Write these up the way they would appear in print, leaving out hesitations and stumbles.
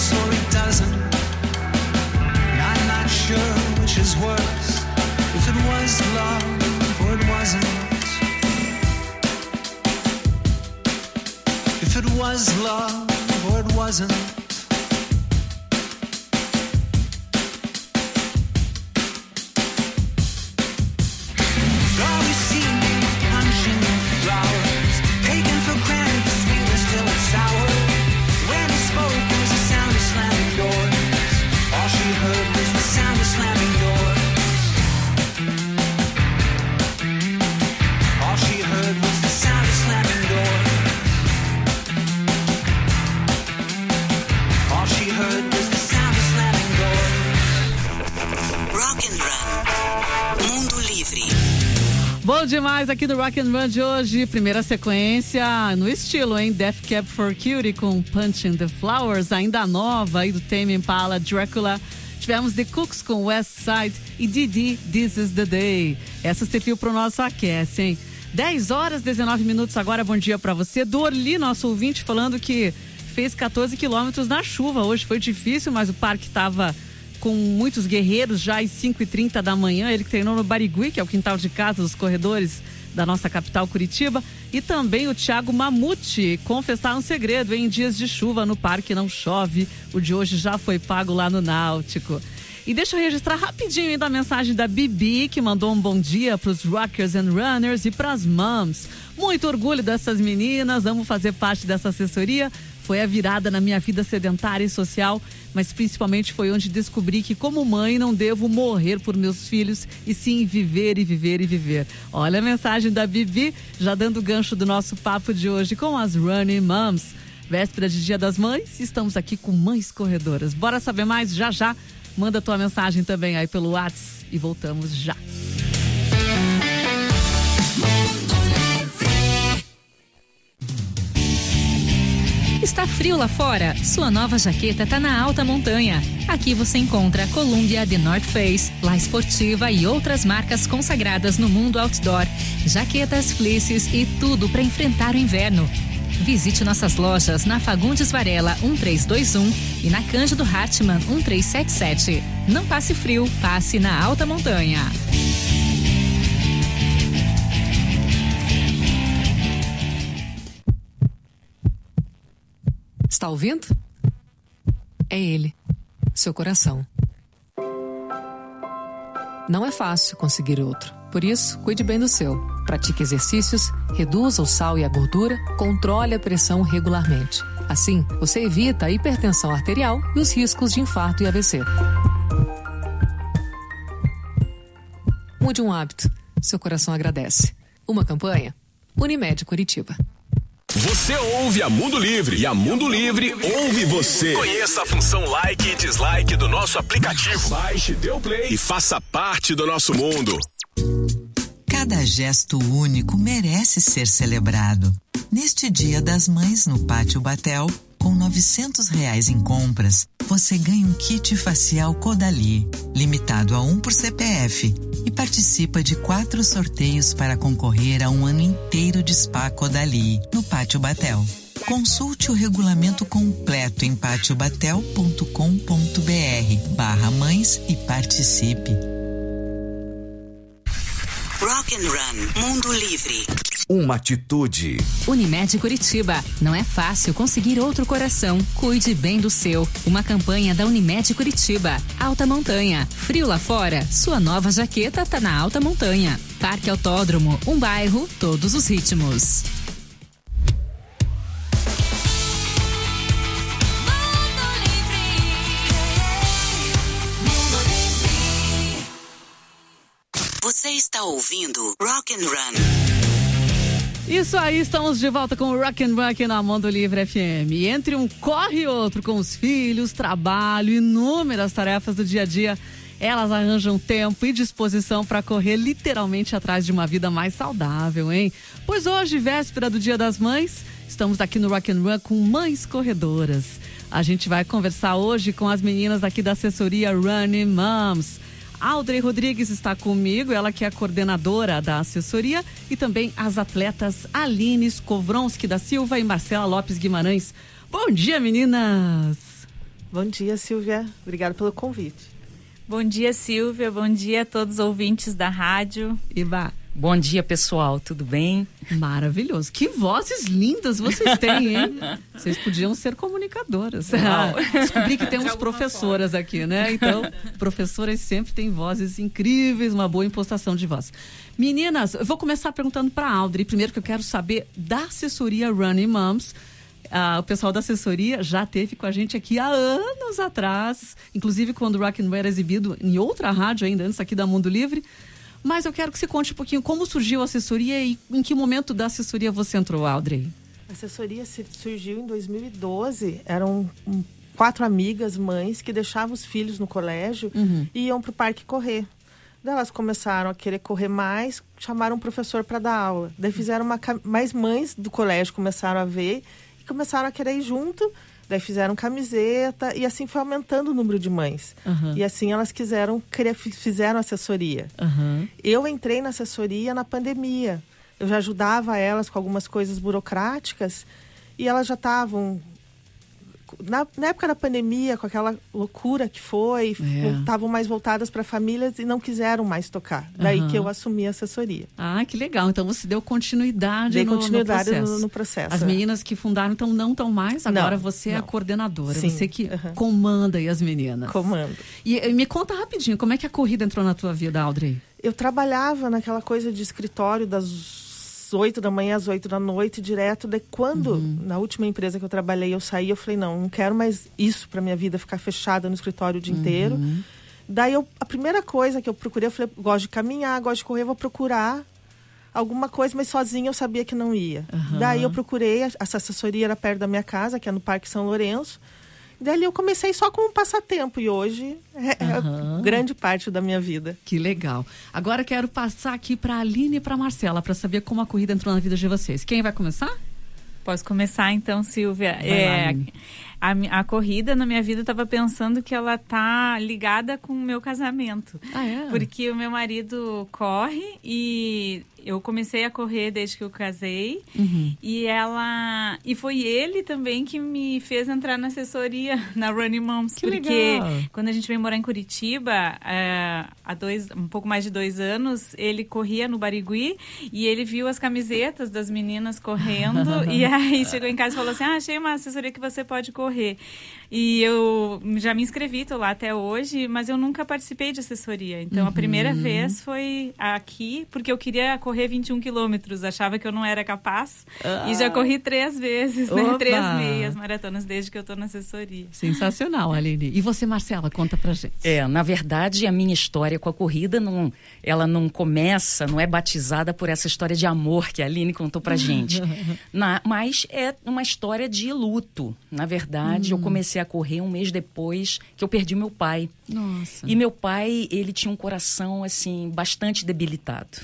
works or it doesn't. I'm not sure which is worse, if it was love or it wasn't. If it was love or it wasn't. All we see is punching flowers, taken for granted the sweetness till it's sour. When he spoke, it was the sound of slamming doors. All she heard was the sound of slamming doors. All she heard was the sound of slamming doors. All she heard was the sound of slamming doors. Rock and Run. Mundo Livre. Bom demais aqui do Rock and Run de hoje. Primeira sequência no estilo, hein? Death Cab for Cutie com Punching the Flowers, ainda nova aí do Tame Impala, Dracula. Tivemos The Cooks com West Side e Didi, This is the Day. Essa serviu pro nosso aquece, hein? 10h19 agora, bom dia pra você. Do Orli, nosso ouvinte, falando que fez 14 quilômetros na chuva. Hoje foi difícil, mas o parque tava com muitos guerreiros já às 5h30 da manhã. Ele que treinou no Barigui, que é o quintal de casa dos corredores da nossa capital Curitiba. E também o Thiago Mamute, confessar um segredo, em dias de chuva no parque não chove. O de hoje já foi pago lá no Náutico. E deixa eu registrar rapidinho ainda a mensagem da Bibi, que mandou um bom dia para os Rockers and Runners e para as Moms. Muito orgulho dessas meninas, amo fazer parte dessa assessoria. Foi a virada na minha vida sedentária e social, mas principalmente foi onde descobri que, como mãe, não devo morrer por meus filhos, e sim viver e viver e viver. Olha a mensagem da Bibi, já dando o gancho do nosso papo de hoje com as Running Moms. Véspera de Dia das Mães, estamos aqui com Mães Corredoras. Bora saber mais? Já já. Manda tua mensagem também aí pelo WhatsApp e voltamos já. Está frio lá fora? Sua nova jaqueta está na alta montanha. Aqui você encontra a Columbia, The North Face, La Esportiva e outras marcas consagradas no mundo outdoor. Jaquetas, fleeces e tudo para enfrentar o inverno. Visite nossas lojas na Fagundes Varela 1321 e na Cândido Hartmann 1377. Não passe frio, passe na alta montanha. Está ouvindo? É ele, seu coração. Não é fácil conseguir outro. Por isso, cuide bem do seu. Pratique exercícios, reduza o sal e a gordura, controle a pressão regularmente. Assim, você evita a hipertensão arterial e os riscos de infarto e AVC. Mude um hábito. Seu coração agradece. Uma campanha? Unimed Curitiba. Você ouve a Mundo Livre e a Mundo Livre ouve você. Conheça a função like e dislike do nosso aplicativo. Baixe, dê o play e faça parte do nosso mundo. Cada gesto único merece ser celebrado. Neste Dia das Mães, no Pátio Batel, com R$900 em compras, você ganha um kit facial Caudalie, limitado a 1 por CPF, e participa de 4 sorteios para concorrer a um ano inteiro de spa Caudalie, no Pátio Batel. Consulte o regulamento completo em patiobatel.com.br/mães e participe. Rock and Run, Mundo Livre. Uma atitude. Unimed Curitiba. Não é fácil conseguir outro coração. Cuide bem do seu. Uma campanha da Unimed Curitiba. Alta montanha. Frio lá fora? Sua nova jaqueta tá na alta montanha. Parque Autódromo. Um bairro, todos os ritmos. Você está ouvindo Rock and Run. Isso aí, estamos de volta com o Rock and Run aqui na Mundo Livre FM. E entre um corre e outro, com os filhos, trabalho, inúmeras tarefas do dia a dia, elas arranjam tempo e disposição para correr literalmente atrás de uma vida mais saudável, hein? Pois hoje, véspera do Dia das Mães, estamos aqui no Rock and Run com Mães Corredoras. A gente vai conversar hoje com as meninas aqui da assessoria Running Moms. Audrey Rodrigues está comigo, ela que é a coordenadora da assessoria, e também as atletas Aline Skovronski da Silva e Marcela Lopes Guimarães. Bom dia, meninas! Bom dia, Silvia. Obrigada pelo convite. Bom dia, Silvia. Bom dia a todos os ouvintes da rádio. Iba. Bom dia, pessoal. Tudo bem? Maravilhoso. Que vozes lindas vocês têm, hein? Vocês podiam ser comunicadoras. Descobri que temos professoras aqui, né? Então, professoras sempre têm vozes incríveis, uma boa impostação de voz. Meninas, eu vou começar perguntando para a Audrey. Primeiro que eu quero saber da assessoria Running Moms. O pessoal da assessoria já esteve com a gente aqui há anos atrás, inclusive quando o Rock and Roll era exibido em outra rádio ainda, antes aqui da Mundo Livre. Mas eu quero que você conte um pouquinho como surgiu a assessoria e em que momento da assessoria você entrou, Audrey. A assessoria surgiu em 2012. Eram 4 amigas, mães, que deixavam os filhos no colégio e iam para o parque correr. Daí elas começaram a querer correr mais, chamaram um professor para dar aula. Daí fizeram mais mães do colégio começaram a ver e começaram a querer ir junto. Daí fizeram camiseta e assim foi aumentando o número de mães. E assim elas fizeram assessoria. Eu entrei na assessoria na pandemia. Eu já ajudava elas com algumas coisas burocráticas e elas já estavam... Na época da pandemia, com aquela loucura que foi, estavam mais voltadas para famílias e não quiseram mais tocar. Daí que eu assumi a assessoria. Ah, que legal. Então você deu continuidade no processo. As meninas que fundaram, então não estão mais. Agora você é a coordenadora. Sim. Você que comanda aí as meninas. Comando. E me conta rapidinho, como é que a corrida entrou na tua vida, Audrey? Eu trabalhava naquela coisa de escritório das 8 da manhã às 8 da noite, direto. Daí quando, na última empresa que eu trabalhei, eu saí, eu falei, não quero mais isso pra minha vida, ficar fechada no escritório o dia inteiro. Daí a primeira coisa que eu procurei, eu falei, gosto de caminhar, gosto de correr, vou procurar alguma coisa, mas sozinha eu sabia que não ia. Daí eu procurei, essa assessoria era perto da minha casa, que é no Parque São Lourenço. Daí eu comecei só como um passatempo e hoje é grande parte da minha vida. Que legal. Agora quero passar aqui para a Aline e para a Marcela para saber como a corrida entrou na vida de vocês. Quem vai começar? Posso começar então, Silvia? A corrida na minha vida, eu estava pensando que ela tá ligada com o meu casamento. Porque o meu marido corre e eu comecei a correr desde que eu casei. E foi ele também que me fez entrar na assessoria na Running Moms. Porque quando a gente veio morar em Curitiba, há um pouco mais de 2 anos, ele corria no Barigui e ele viu as camisetas das meninas correndo. E aí chegou em casa e falou assim, achei uma assessoria que você pode correr. E eu já me inscrevi, tô lá até hoje, mas eu nunca participei de assessoria. Então, a primeira vez foi aqui, porque eu queria correr 21 quilômetros, achava que eu não era capaz. E já corri 3 vezes, né? 3 meias maratonas desde que eu tô na assessoria. Sensacional, Aline. E você, Marcela, conta pra gente. Na verdade, a minha história com a corrida, ela não começa, não é batizada por essa história de amor que a Aline contou pra gente. Mas é uma história de luto. Na verdade, eu comecei a correr um mês depois que eu perdi meu pai. Nossa. E meu pai, ele tinha um coração, assim, bastante debilitado.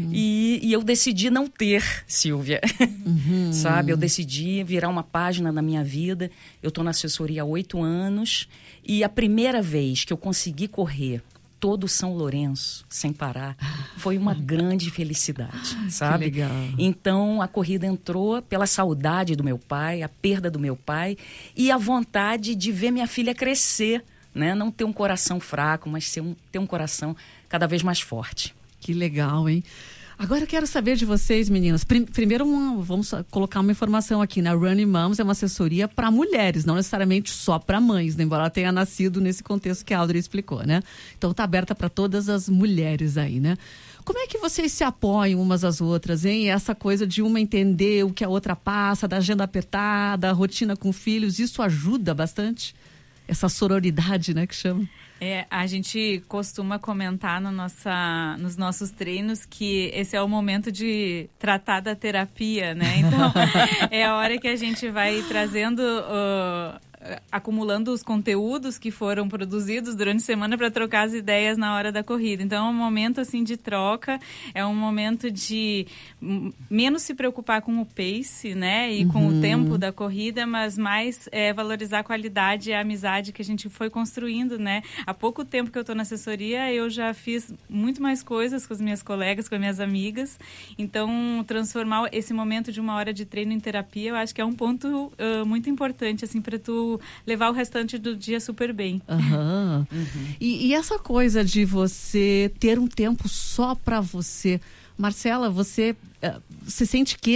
E eu decidi não ter, Silvia. Sabe? Eu decidi virar uma página na minha vida. Eu tô na assessoria há 8 anos. E a primeira vez que eu consegui correr todo São Lourenço, sem parar, foi uma grande felicidade, sabe? Que legal. Então, a corrida entrou pela saudade do meu pai, a perda do meu pai e a vontade de ver minha filha crescer, né? Não ter um coração fraco, mas ter um coração cada vez mais forte. Que legal, hein? Agora eu quero saber de vocês, meninas. Primeiro, vamos colocar uma informação aqui, né? Running Moms é uma assessoria para mulheres, não necessariamente só para mães, né? Embora ela tenha nascido nesse contexto que a Audrey explicou, né? Então tá aberta para todas as mulheres aí, né? Como é que vocês se apoiam umas às outras, hein? Essa coisa de uma entender o que a outra passa, da agenda apertada, a rotina com filhos, isso ajuda bastante? Essa sororidade, né, que chama? A gente costuma comentar nos nossos treinos que esse é o momento de tratar da terapia, né? Então, é a hora que a gente vai trazendo... acumulando os conteúdos que foram produzidos durante a semana para trocar as ideias na hora da corrida. Então, é um momento assim de troca, é um momento de menos se preocupar com o pace, né, e com o tempo da corrida, mas mais valorizar a qualidade e a amizade que a gente foi construindo, né. Há pouco tempo que eu estou na assessoria, eu já fiz muito mais coisas com as minhas colegas, com as minhas amigas. Então, transformar esse momento de 1 hora de treino em terapia, eu acho que é um ponto muito importante, assim, para tu consigo levar o restante do dia super bem. Uhum. E essa coisa de você ter um tempo só para você, Marcela, você sente que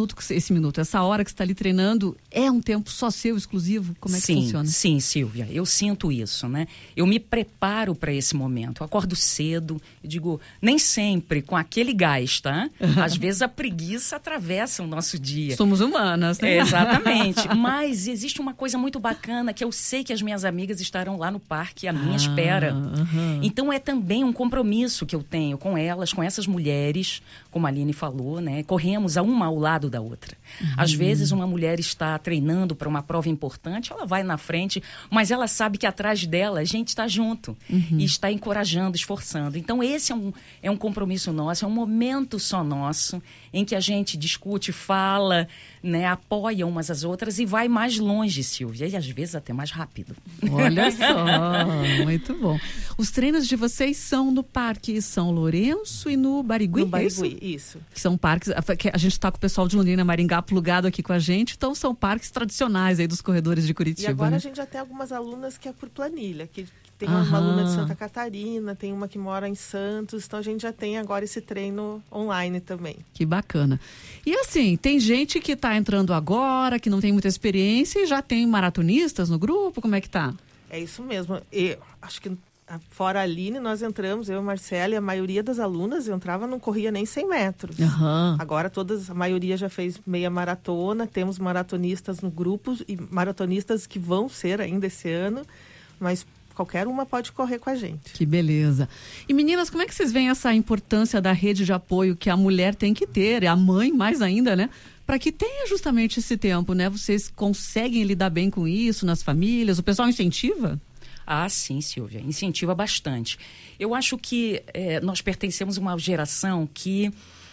essa hora que você está ali treinando é um tempo só seu, exclusivo? Como é que funciona? Sim, Silvia, eu sinto isso, né? Eu me preparo para esse momento. Eu acordo cedo, eu digo, nem sempre com aquele gás, tá? Às vezes a preguiça atravessa o nosso dia. Somos humanas, né? Exatamente. Mas existe uma coisa muito bacana que eu sei que as minhas amigas estarão lá no parque à minha espera. Então é também um compromisso que eu tenho com elas, com essas mulheres, como a Aline falou, né? Corremos uma ao lado da outra. Às vezes uma mulher está treinando para uma prova importante, ela vai na frente, mas ela sabe que atrás dela a gente está junto e está encorajando, esforçando. Então esse é um compromisso nosso, é um momento só nosso em que a gente discute, fala, né? Apoia umas às outras e vai mais longe, Silvia, e às vezes até mais rápido. Olha só, muito bom. Os treinos de vocês são no Parque São Lourenço e no Barigui? No Barigui, isso. Que são parques, que a gente está com o pessoal de Londrina, Maringá plugado aqui com a gente, então são parques tradicionais aí dos corredores de Curitiba. E agora, né? A gente já tem algumas alunas que é por planilha, que tem uma aluna de Santa Catarina, tem uma que mora em Santos, então a gente já tem agora esse treino online também. Que bacana. E assim, tem gente que está entrando agora, que não tem muita experiência e já tem maratonistas no grupo, como é que tá? É isso mesmo. E acho que fora a Aline, nós entramos, eu e a Marcela, e a maioria das alunas entrava, não corria nem 100 metros. Agora a maioria já fez meia maratona, temos maratonistas no grupo e maratonistas que vão ser ainda esse ano, mas qualquer uma pode correr com a gente. Que beleza. E meninas, como é que vocês veem essa importância da rede de apoio que a mulher tem que ter, a mãe mais ainda, né? Para que tenha justamente esse tempo, né? Vocês conseguem lidar bem com isso nas famílias? O pessoal incentiva? Ah, sim, Silvia, incentiva bastante. Eu acho que nós pertencemos a uma geração que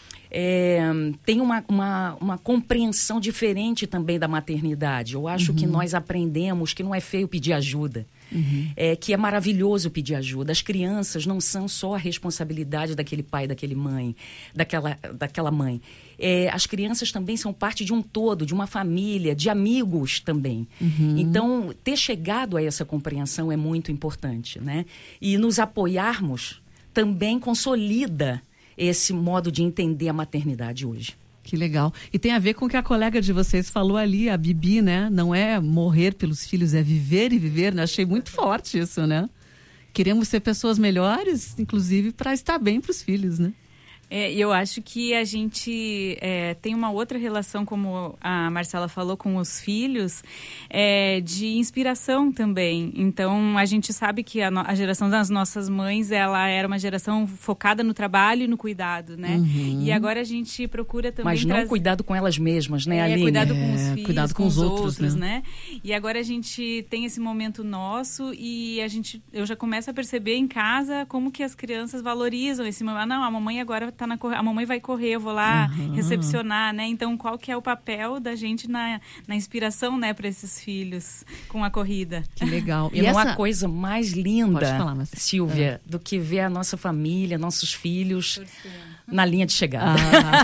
tem uma compreensão diferente também da maternidade. Eu acho que nós aprendemos que não é feio pedir ajuda. Que é maravilhoso pedir ajuda. As crianças não são só a responsabilidade daquele pai, daquela mãe. As crianças também são parte de um todo, de uma família, de amigos também. Então, ter chegado a essa compreensão é muito importante, né? E nos apoiarmos também consolida esse modo de entender a maternidade hoje. Que legal. E tem a ver com o que a colega de vocês falou ali, a Bibi, né? Não é morrer pelos filhos, é viver e viver, né? Achei muito forte isso, né? Queremos ser pessoas melhores, inclusive, para estar bem para os filhos, né? Eu acho que a gente tem uma outra relação, como a Marcela falou, com os filhos, de inspiração também. Então, a gente sabe que a geração das nossas mães, ela era uma geração focada no trabalho e no cuidado, né? E agora a gente procura também... Mas não cuidado com elas mesmas, né, Aline? Cuidado com os filhos, cuidado com os outros, né? E agora a gente tem esse momento nosso e eu já começo a perceber em casa como que as crianças valorizam esse momento. Não, a mamãe agora a mamãe vai correr, eu vou lá recepcionar, né? Então, qual que é o papel da gente na inspiração, né, para esses filhos com a corrida? Que legal. E não há coisa mais linda, falar, Silvia, do que ver a nossa família, nossos filhos na linha de chegada.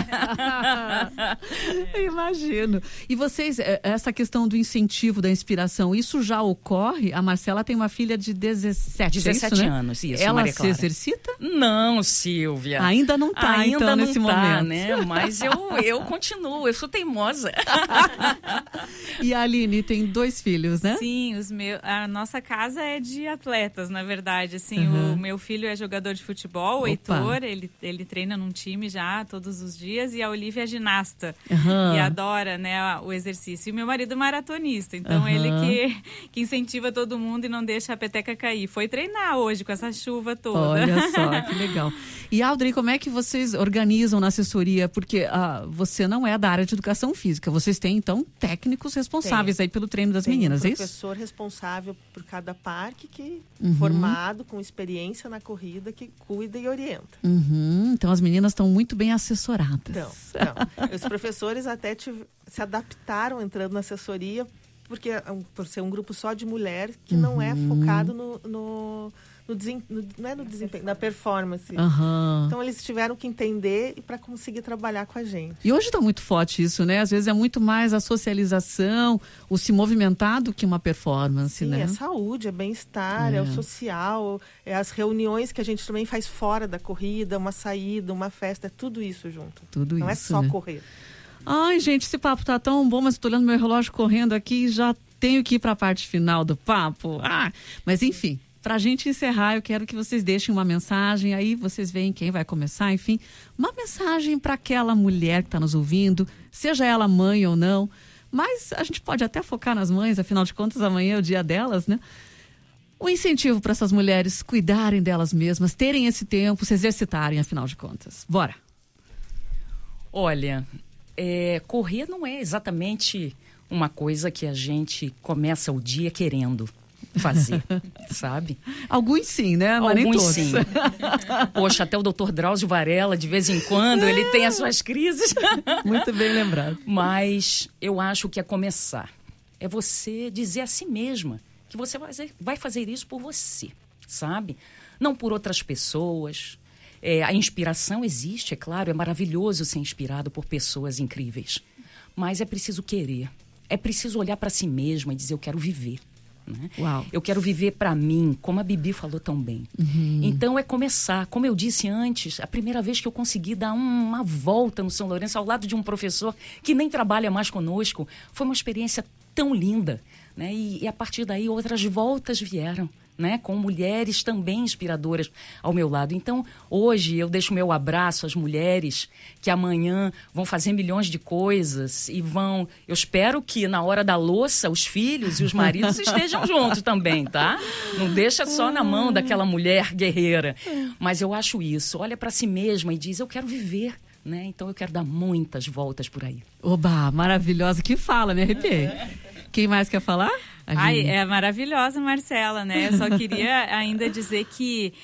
Imagino. E vocês, essa questão do incentivo, da inspiração, isso já ocorre? A Marcela tem uma filha de 17 anos, isso, Ela Maria Clara. se exercita? Não, Silvia. Ainda não está, então, nesse momento. Né? Mas eu continuo, eu sou teimosa. E a Aline tem 2 filhos, né? Sim, a nossa casa é de atletas, na verdade. Assim, o meu filho é jogador de futebol, o Heitor, ele treina num time já todos os dias, e a Olivia é ginasta e adora, né, o exercício. E meu marido é maratonista, então ele que incentiva todo mundo e não deixa a peteca cair. Foi treinar hoje com essa chuva toda. Olha só, que legal. E Audrey, como é que vocês organizam na assessoria? Porque você não é da área de educação física, vocês têm então técnicos responsáveis aí pelo treino das meninas, é isso? Tem um professor responsável por cada parque, formado, com experiência na corrida, que cuida e orienta. Então as meninas estão muito bem assessoradas. Não. Os professores até se adaptaram entrando na assessoria, por ser um grupo só de mulher que não é focado no não é no desempenho, na performance. Uhum. Então eles tiveram que entender para conseguir trabalhar com a gente. E hoje está muito forte isso, né? Às vezes é muito mais a socialização, o se movimentar do que uma performance, Sim, né? é saúde, é bem-estar, é o social, é as reuniões que a gente também faz fora da corrida, uma saída, uma festa, é tudo isso junto. Tudo não isso, é só né? correr. Ai, gente, esse papo tá tão bom, mas estou olhando meu relógio correndo aqui e já tenho que ir para a parte final do papo. Mas enfim, para a gente encerrar, eu quero que vocês deixem uma mensagem, aí vocês veem quem vai começar, enfim, uma mensagem para aquela mulher que está nos ouvindo, seja ela mãe ou não, mas a gente pode até focar nas mães, afinal de contas amanhã é o dia delas, né? O incentivo para essas mulheres cuidarem delas mesmas, terem esse tempo, se exercitarem, afinal de contas. Bora! Olha, correr não é exatamente uma coisa que a gente começa o dia querendo fazer, sabe? Alguns sim, né? Mas nem Alguns todos. sim. Poxa, até o Dr. Drauzio Varela, de vez em quando, ele tem as suas crises. Muito bem lembrado. Mas eu acho que é começar. É você dizer a si mesma que você vai fazer isso por você, sabe? Não por outras pessoas. A inspiração existe, é claro, é maravilhoso ser inspirado por pessoas incríveis. Mas é preciso querer. É preciso olhar para si mesma e dizer, eu quero viver. Né? Uau. Eu quero viver para mim, como a Bibi falou tão bem. Então é começar. Como eu disse antes, a primeira vez que eu consegui dar uma volta no São Lourenço ao lado de um professor que nem trabalha mais conosco, foi uma experiência tão linda, né? E a partir daí outras voltas vieram, né? Com mulheres também inspiradoras ao meu lado. Então, hoje eu deixo meu abraço às mulheres que amanhã vão fazer milhões de coisas e vão... Eu espero que na hora da louça os filhos e os maridos estejam juntos também, tá? Não deixa só na mão daquela mulher guerreira. Mas eu acho isso. Olha para si mesma e diz, eu quero viver, né? Então eu quero dar muitas voltas por aí. Oba, maravilhosa. Que fala, me arrepiei. Quem mais quer falar? Ai, é maravilhosa, Marcela, né? Eu só queria ainda dizer que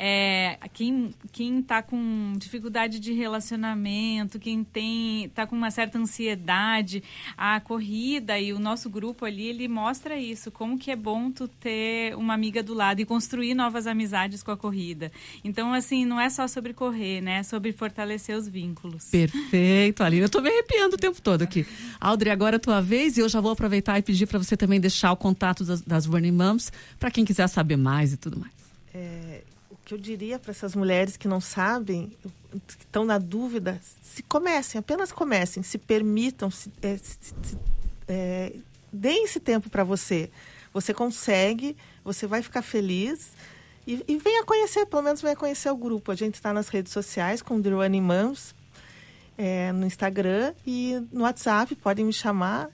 quem tá com dificuldade de relacionamento, quem tá com uma certa ansiedade, a corrida e o nosso grupo ali, ele mostra isso, como que é bom tu ter uma amiga do lado e construir novas amizades com a corrida. Então, assim, não é só sobre correr, né? É sobre fortalecer os vínculos. Perfeito, Aline. Eu tô me arrepiando o tempo todo aqui. Audrey, agora é a tua vez e eu já vou aproveitar e pedir para você também deixar o contato das Running Moms para quem quiser saber mais e tudo mais. O que eu diria para essas mulheres que não sabem, que estão na dúvida, apenas comecem, se permitam, deem esse tempo para você. Você consegue, você vai ficar feliz e venha conhecer, pelo menos venha conhecer o grupo. A gente está nas redes sociais com The Running Moms, no Instagram e no WhatsApp, podem me chamar,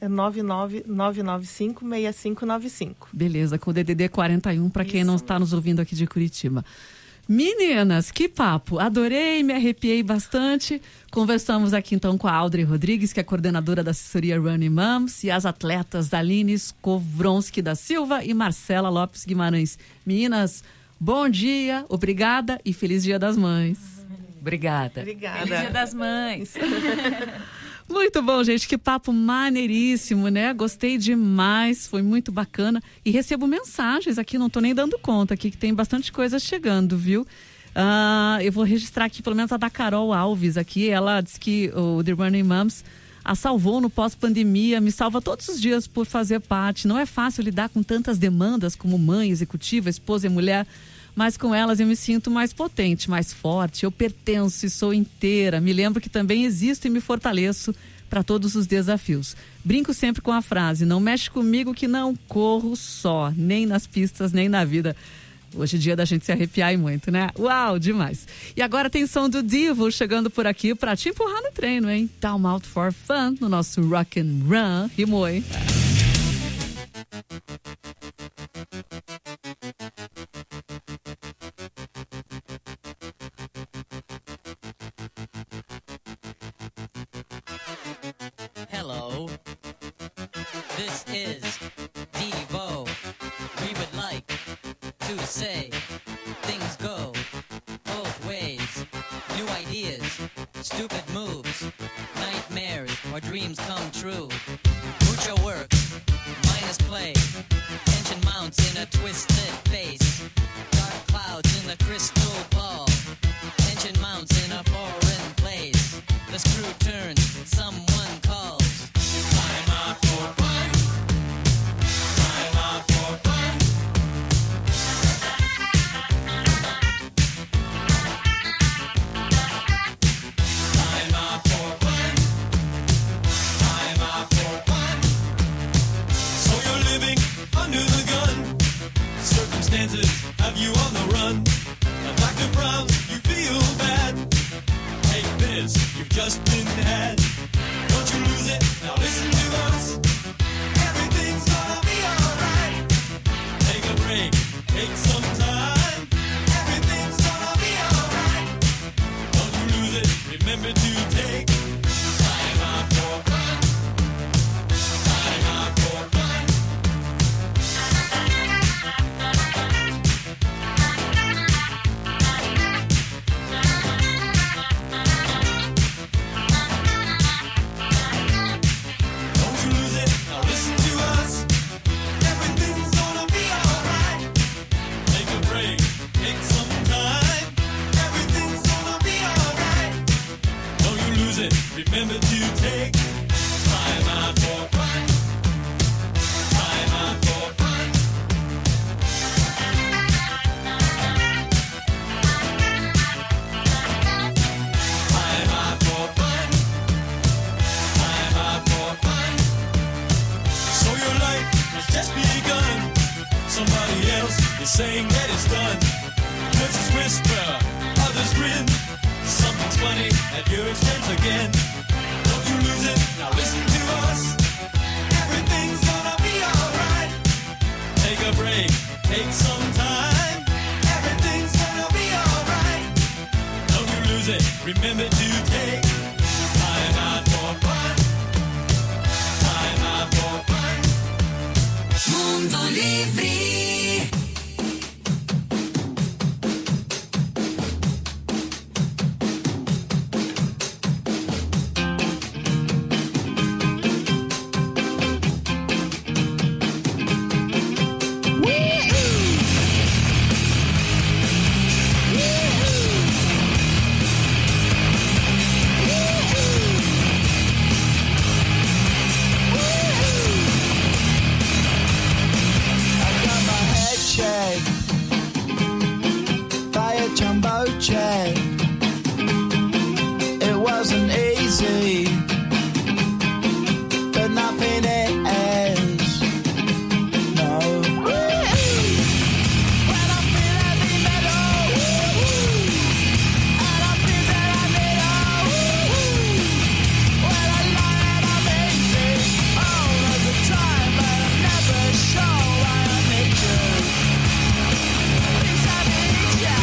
99995-6595. Beleza, com o DDD 41 para quem não está nos ouvindo aqui de Curitiba. Meninas, que papo! Adorei, me arrepiei bastante. Conversamos aqui então com a Audrey Rodrigues, que é coordenadora da assessoria Running Moms, e as atletas Aline Skovronski da Silva e Marcela Lopes Guimarães. Meninas, bom dia, obrigada e feliz Dia das Mães. Obrigada. Feliz Dia das Mães. Muito bom, gente. Que papo maneiríssimo, né? Gostei demais, foi muito bacana. E recebo mensagens aqui, não tô nem dando conta aqui, que tem bastante coisa chegando, viu? Eu vou registrar aqui pelo menos a da Carol Alves aqui. Ela disse que o The Running Moms a salvou no pós-pandemia, me salva todos os dias por fazer parte. Não é fácil lidar com tantas demandas como mãe, executiva, esposa e mulher, mas com elas eu me sinto mais potente, mais forte, eu pertenço e sou inteira. Me lembro que também existo e me fortaleço para todos os desafios. Brinco sempre com a frase, não mexe comigo que não corro só, nem nas pistas, nem na vida. Hoje é dia da gente se arrepiar e muito, né? Uau, demais. E agora tem som do Divo chegando por aqui para te empurrar no treino, hein? Time Out for Fun no nosso Rock and Run. Rimou, hein? Hello, this is Devo. We would like to say things go both ways. New ideas, stupid moves, nightmares or dreams come true. Mucho work, minus play. Tension mounts in a twisted face. Dark clouds chances have you on the run? Dr. Brown's, you feel bad. Take this, you've just been had. Don't you lose it, now listen to us. Everything's gonna be alright. Take a break, take some time. Everything's gonna be alright. Don't you lose it, remember to take time out for fun. Time out for fun. Don't you lose it, now listen to us. Everything's gonna be alright. Take a break, take some time. Everything's gonna be alright. Don't you lose it, remember to take time out for fun. Time out for fun. Time out for fun. Time out for fun. So your life has just begun. Somebody else is saying that it's done. Voices whisper, others grin. Something's funny at your expense again. Don't you lose it, now listen to us. Everything's gonna be alright. Take a break, take some time. Everything's gonna be alright. Don't you lose it, remember to take time out for fun. Time out for fun. Mundo Livre. By a jumbo jet. It wasn't easy, but nothing is. No. When I feel heavy metal, and I feel that I need when I lie and I'm easy all of the time, but I'm never sure why I need you. Things I need you.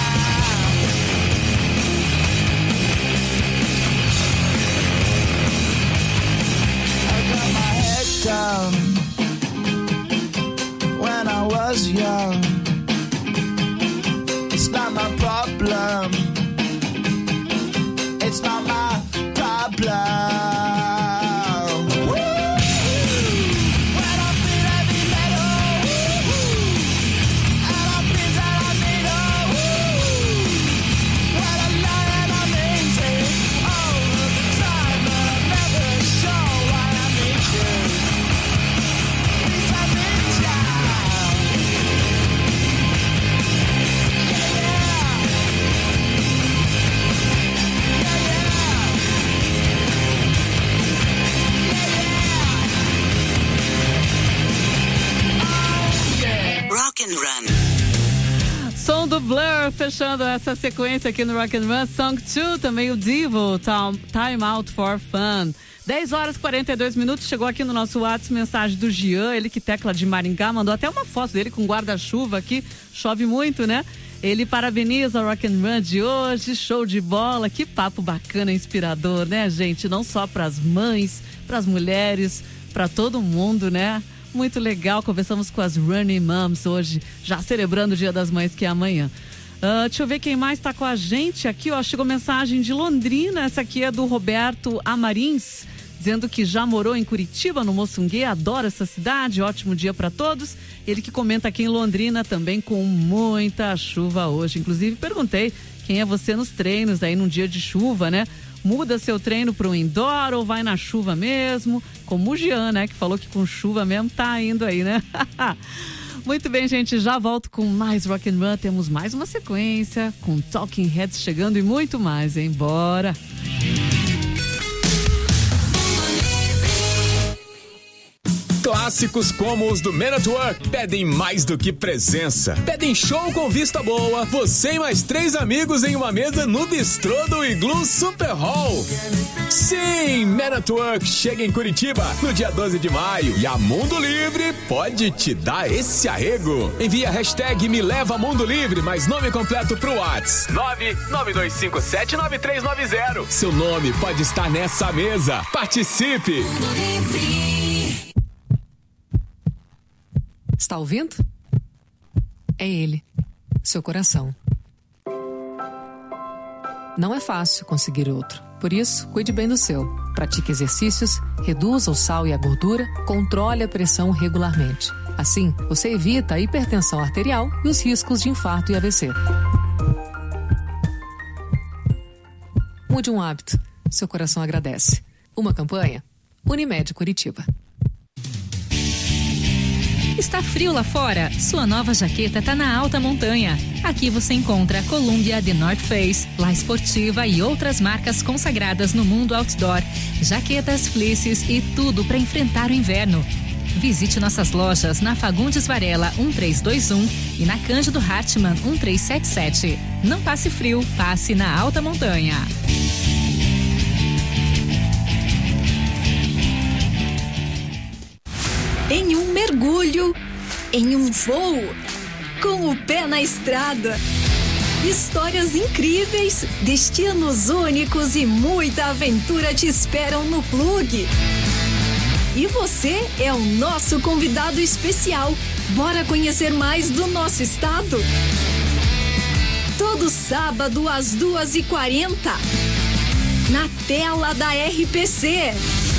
I got my head down when I was young. It's not my problem. It's not my problem. When I feel heavy metal, and I feel that I need when I lie and I'm easy all of the time, but I'm never sure why I need you. Please I need you. Rock and Run. Som do Blur, fechando essa sequência aqui no Rock and Run. Song 2, também o Divo, Time Out for Fun. 10 horas e 42 minutos, chegou aqui no nosso WhatsApp mensagem do Jean, ele que tecla de Maringá, mandou até uma foto dele com guarda-chuva aqui, chove muito, né? Ele parabeniza o Rock and Run de hoje, show de bola, que papo bacana, inspirador, né, gente? Não só pras mães, pras mulheres, pra todo mundo, né? Muito legal, conversamos com as Running Moms hoje, já celebrando o Dia das Mães, que é amanhã. Deixa eu ver quem mais tá com a gente aqui, ó. Chegou mensagem de Londrina, essa aqui é do Roberto Amarins, dizendo que já morou em Curitiba, no Moçungue, adora essa cidade, ótimo dia para todos. Ele que comenta aqui em Londrina também com muita chuva hoje. Inclusive perguntei quem é você nos treinos aí num dia de chuva, né? Muda seu treino para um indoor ou vai na chuva mesmo? Como o Jean, né? Que falou que com chuva mesmo tá indo aí, né? Muito bem, gente, já volto com mais Rock and Run. Temos mais uma sequência com Talking Heads chegando e muito mais, hein? Bora! Claro clássicos como os do Men at Work pedem mais do que presença. Pedem show com vista boa, você e mais 3 amigos em uma mesa no bistrô do Iglu Super Hall. Sim, Men at Work chega em Curitiba no dia 12 de maio e a Mundo Livre pode te dar esse arrego. Envie a hashtag Me Leva Mundo Livre, mais nome completo pro WhatsApp 992579390. Seu nome pode estar nessa mesa. Participe! Está ouvindo? É ele, seu coração. Não é fácil conseguir outro. Por isso, cuide bem do seu. Pratique exercícios, reduza o sal e a gordura, controle a pressão regularmente. Assim, você evita a hipertensão arterial e os riscos de infarto e AVC. Mude um hábito. Seu coração agradece. Uma campanha? Unimed Curitiba. Está frio lá fora? Sua nova jaqueta tá na alta montanha. Aqui você encontra a Columbia, The North Face, La Esportiva e outras marcas consagradas no mundo outdoor. Jaquetas, fleeces e tudo para enfrentar o inverno. Visite nossas lojas na Fagundes Varela 1321 e na Cândido Hartmann 1377. Não passe frio, passe na alta montanha. Em um mergulho, em um voo, com o pé na estrada. Histórias incríveis, destinos únicos e muita aventura te esperam no Plug. E você é o nosso convidado especial. Bora conhecer mais do nosso estado? Todo sábado às 2h40, na tela da RPC.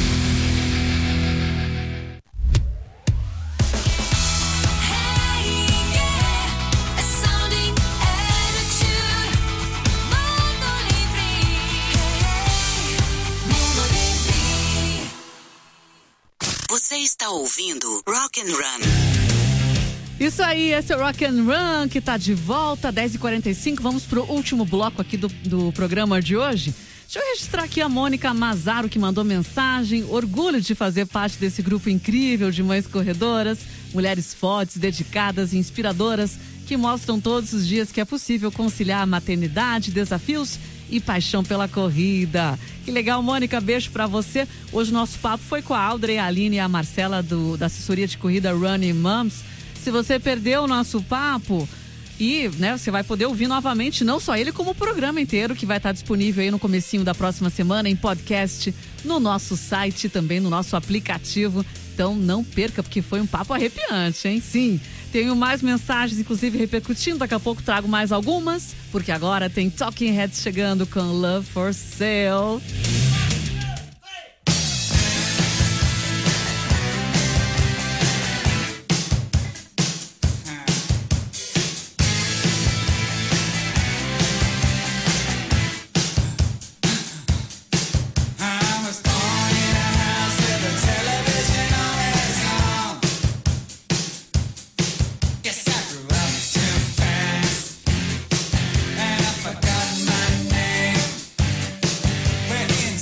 Você está ouvindo Rock and Run. Isso aí, esse é o Rock and Run que tá de volta, 10h45. Vamos pro último bloco aqui do programa de hoje. Deixa eu registrar aqui a Mônica Mazaro, que mandou mensagem. Orgulho de fazer parte desse grupo incrível de mães corredoras, mulheres fortes, dedicadas e inspiradoras, que mostram todos os dias que é possível conciliar a maternidade, desafios e paixão pela corrida. Que legal, Mônica, beijo pra você. Hoje o nosso papo foi com a Audrey, a Aline e a Marcela da assessoria de corrida Running Moms. Se você perdeu o nosso papo, você vai poder ouvir novamente, não só ele, como o programa inteiro, que vai estar disponível aí no comecinho da próxima semana em podcast, no nosso site, também no nosso aplicativo. Então não perca, porque foi um papo arrepiante, hein? Sim. Tenho mais mensagens, inclusive, repercutindo. Daqui a pouco trago mais algumas, porque agora tem Talking Heads chegando com Love for Sale. When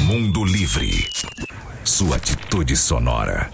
Mundo Livre. Sua atitude sonora.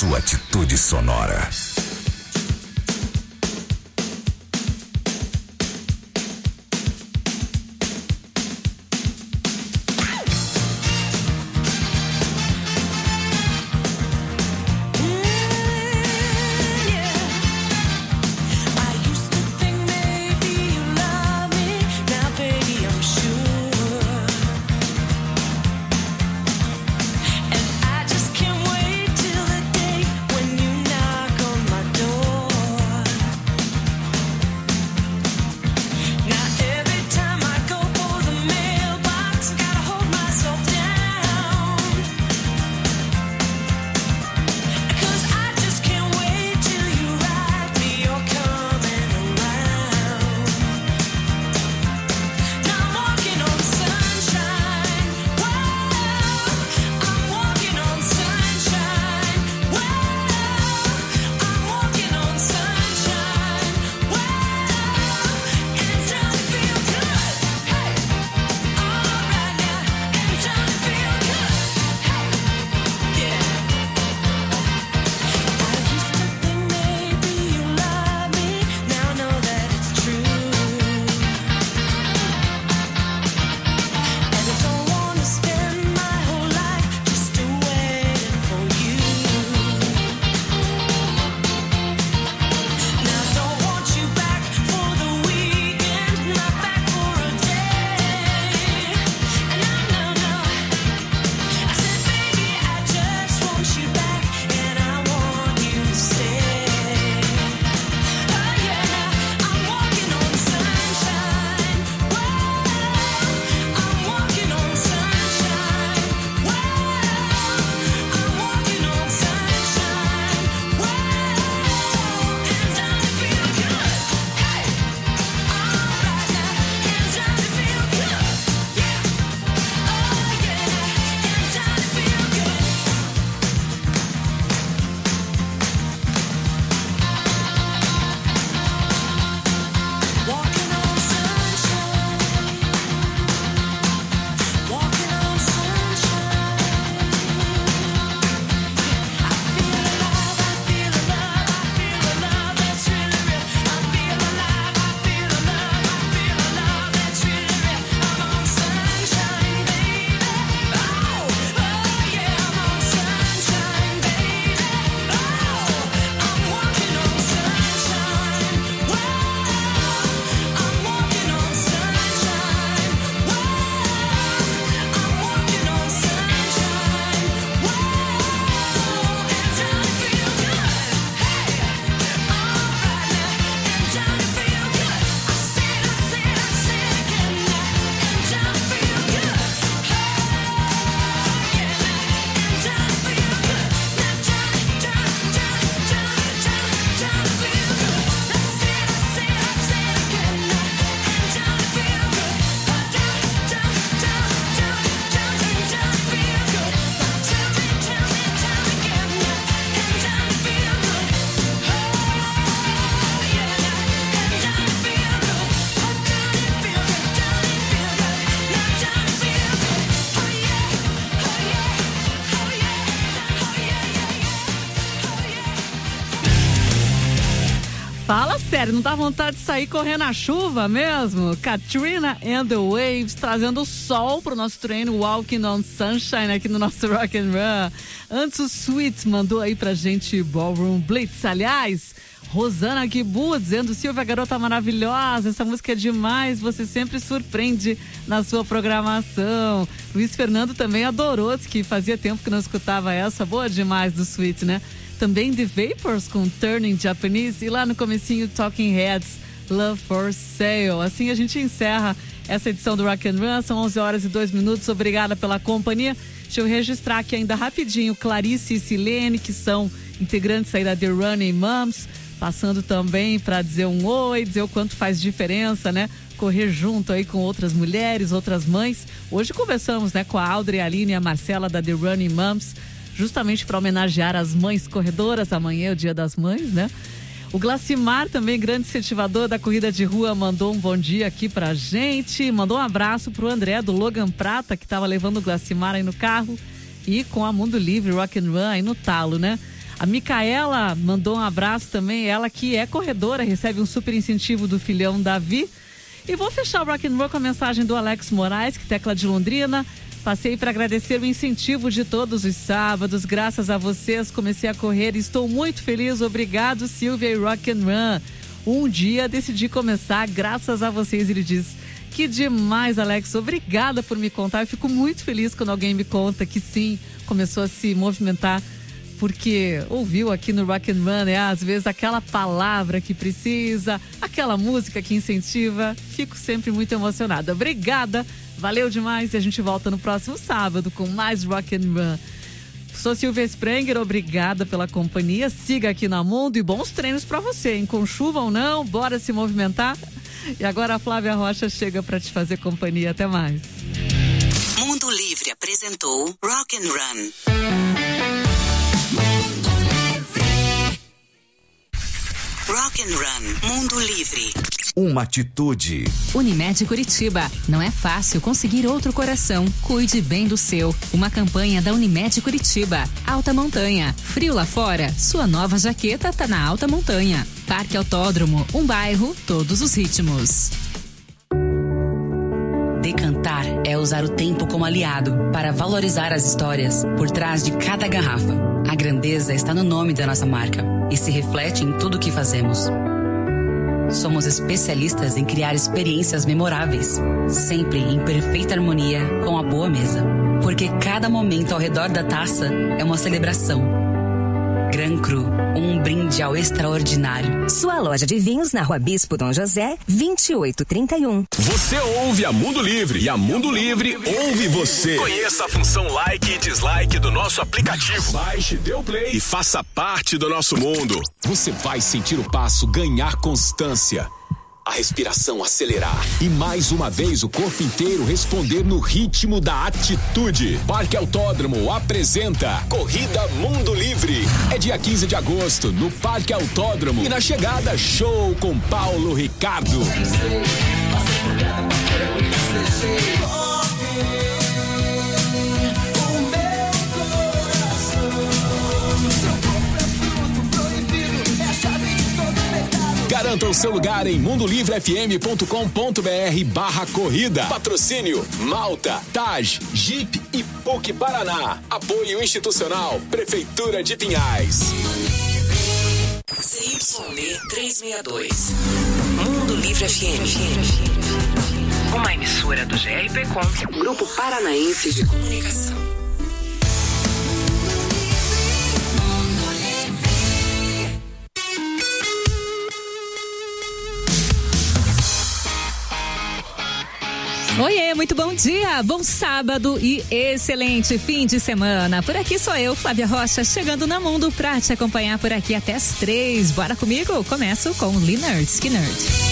Sua atitude sonora. Fala sério, não dá vontade de sair correndo na chuva mesmo? Katrina and the Waves trazendo o sol pro nosso treino Walking on Sunshine aqui no nosso Rock and Run. Antes o Sweet mandou aí pra gente Ballroom Blitz. Aliás, Rosana Kibu dizendo: Silvia, garota maravilhosa, essa música é demais, você sempre surpreende na sua programação. Luiz Fernando também adorou, que fazia tempo que não escutava essa, boa demais do Sweet, né? Também The Vapors com Turning Japanese e lá no comecinho Talking Heads, Love for Sale. Assim a gente encerra essa edição do Rock and Run, são 11 horas e 2 minutos, obrigada pela companhia. Deixa eu registrar aqui ainda rapidinho Clarice e Silene, que são integrantes aí da The Running Moms, passando também para dizer um oi, dizer o quanto faz diferença, né? Correr junto aí com outras mulheres, outras mães. Hoje conversamos, né, com a Audrey, a Aline e a Marcela da The Running Moms, justamente para homenagear as mães corredoras. Amanhã é o Dia das Mães, né? O Glacimar, também grande incentivador da corrida de rua, mandou um bom dia aqui pra gente. Mandou um abraço pro André do Logan Prata, que tava levando o Glacimar aí no carro, e com a Mundo Livre Rock and Run aí no talo, né? A Micaela mandou um abraço também, ela que é corredora, recebe um super incentivo do filhão Davi. E vou fechar o Rock and Roll com a mensagem do Alex Moraes, que tecla de Londrina. Passei para agradecer o incentivo de todos os sábados. Graças a vocês comecei a correr e estou muito feliz. Obrigado, Silvia e Rock and Run. Um dia decidi começar graças a vocês. Ele diz: que demais, Alex. Obrigada por me contar. Eu fico muito feliz quando alguém me conta que sim, começou a se movimentar porque ouviu aqui no Rock and Run, né? Às vezes aquela palavra que precisa, aquela música que incentiva. Fico sempre muito emocionada. Obrigada. Valeu demais e a gente volta no próximo sábado com mais Rock and Run. Sou Silvia Sprenger, obrigada pela companhia. Siga aqui na Mundo e bons treinos pra você, hein? Com chuva ou não, bora se movimentar. E agora a Flávia Rocha chega pra te fazer companhia. Até mais. Mundo Livre apresentou Rock and Run. Rock and Run, Mundo Livre. Uma atitude. Unimed Curitiba. Não é fácil conseguir outro coração. Cuide bem do seu. Uma campanha da Unimed Curitiba. Alta Montanha. Frio lá fora? Sua nova jaqueta tá na Alta Montanha. Parque Autódromo. Um bairro, todos os ritmos. Decantar é usar o tempo como aliado para valorizar as histórias por trás de cada garrafa. A grandeza está no nome da nossa marca e se reflete em tudo o que fazemos. Somos especialistas em criar experiências memoráveis, sempre em perfeita harmonia com a boa mesa. Porque cada momento ao redor da taça é uma celebração. Gran Cru, um brinde ao extraordinário. Sua loja de vinhos na Rua Bispo Dom José, 2831. Você ouve a Mundo Livre e a Mundo Livre ouve você. Conheça a função like e dislike do nosso aplicativo. Baixe, dê o play e faça parte do nosso mundo. Você vai sentir o passo ganhar constância, a respiração acelerar e mais uma vez o corpo inteiro responder no ritmo da atitude. Parque Autódromo apresenta Corrida Mundo Livre. É dia 15 de agosto no Parque Autódromo e na chegada show com Paulo Ricardo. Garanta o seu lugar em mundolivrefm.com.br/corrida. Patrocínio Malta, Taj, Jeep e PUC Paraná. Apoio institucional Prefeitura de Pinhais. CYB 362. Mundo Livre FM. Uma emissora do GRPcom, Grupo Paranaense de Comunicação. Oiê, muito bom dia, bom sábado e excelente fim de semana. Por aqui sou eu, Flávia Rocha, chegando na Mundo pra te acompanhar por aqui até as 3. Bora comigo? Começo com Lynyrd Skynyrd.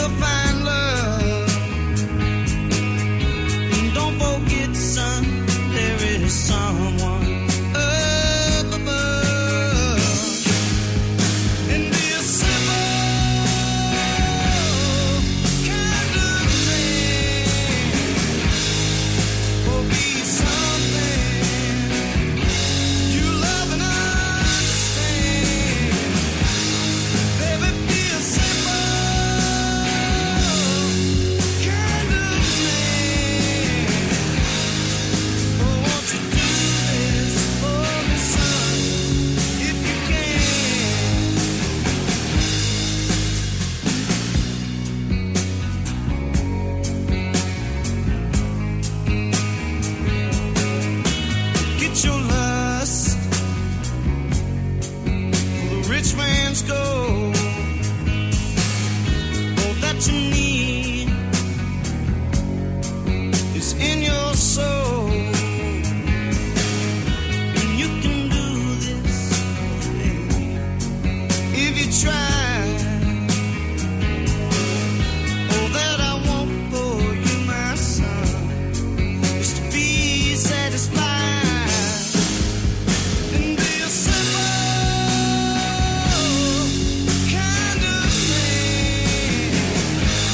you'll find love. And don't forget, son, there is someone up above. And be a simple kind of man, or be something you love and understand. Baby, be a simple kind of man. Oh, won't you do this for me, son, if you can? Get your lust for the rich man's gold. All that you need is in your soul. And you can do this, baby, if you try. All that I want for you, my son, is to be satisfied. And be a simple kind of man.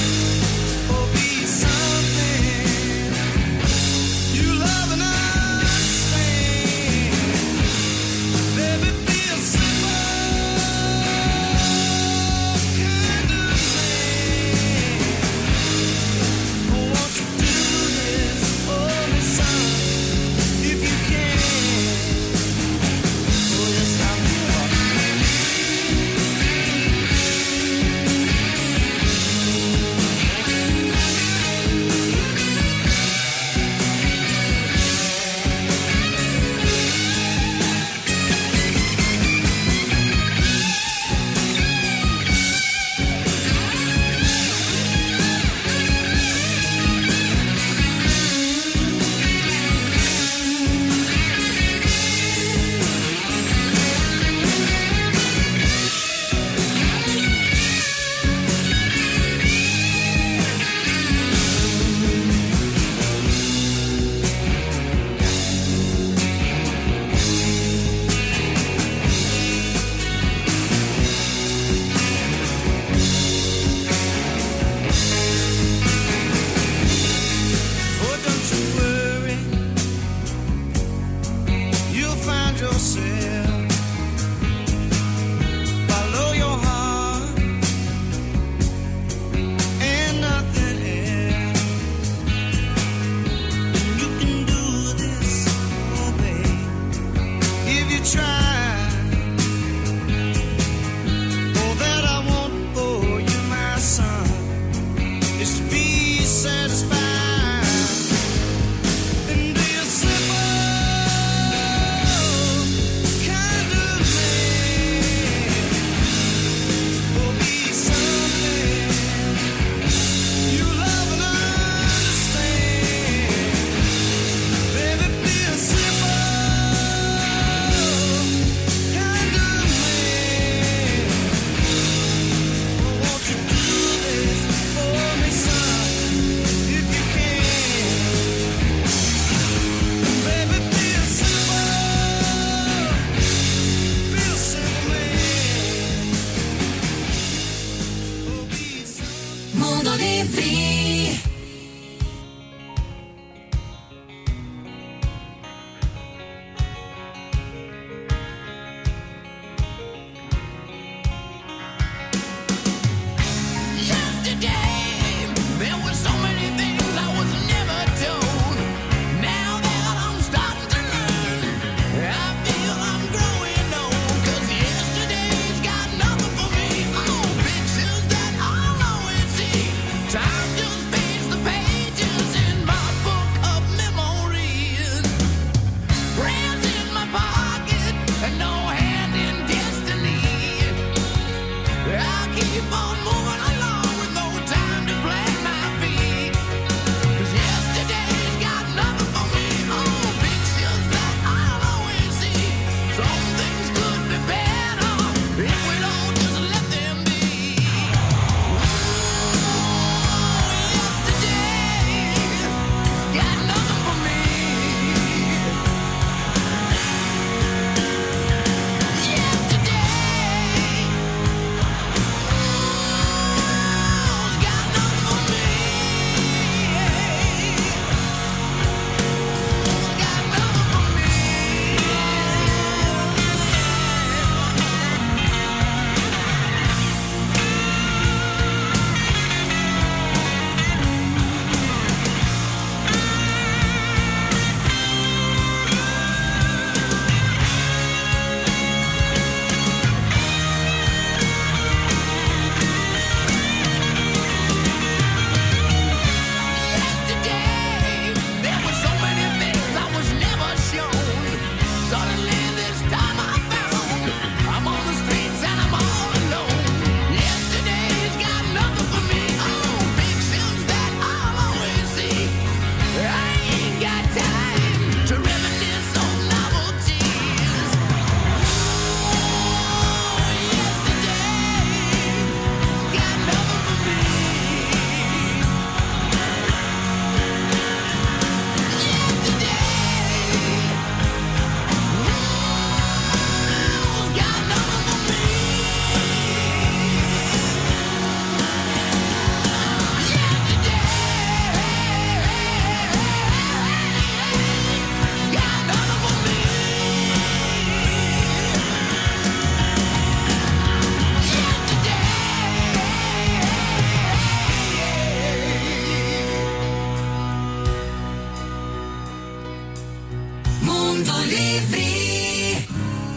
Livre.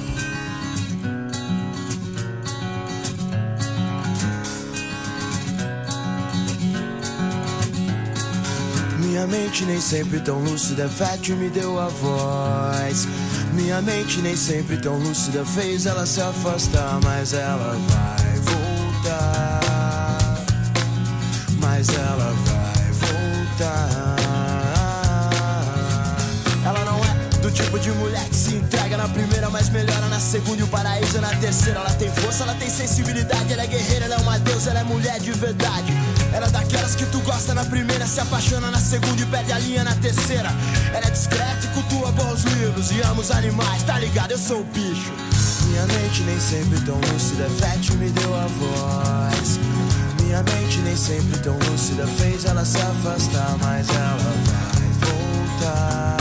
Minha mente nem sempre tão lúcida, fértil me deu a voz. Minha mente nem sempre tão lúcida, fez ela se afastar, mas ela vai voltar. Mas ela vai voltar. Ela não é do tipo de mulher que se entrega na primeira, mas melhora na segunda e o paraíso é na terceira. Ela tem força, ela tem sensibilidade, ela é guerreira, ela é uma deusa, ela é mulher de verdade. Ela é daquelas que tu gosta na primeira, se apaixona na segunda e perde a linha na terceira. Ela é discreta e cultua bons livros e ama os animais, tá ligado? Eu sou o bicho. Minha mente nem sempre tão lúcida, fértil me deu a voz. Minha mente nem sempre tão lúcida, fez ela se afastar, mas ela vai voltar.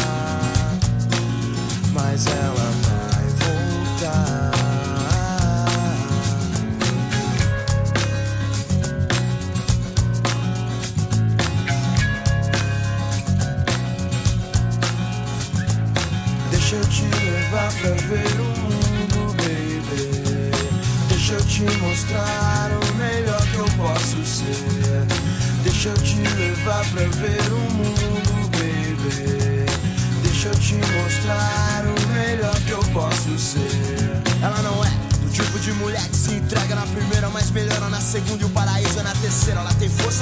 Mas ela vai voltar. Deixa eu te levar pra ver o mundo, baby. Deixa eu te mostrar o melhor que eu posso ser. Deixa eu te levar pra ver o mundo, baby. Deixa eu te mostrar o melhor que eu posso ser. Ela não é do tipo de mulher que se entrega na primeira, mas melhora na segunda e o paraíso é na terceira. Ela tem força,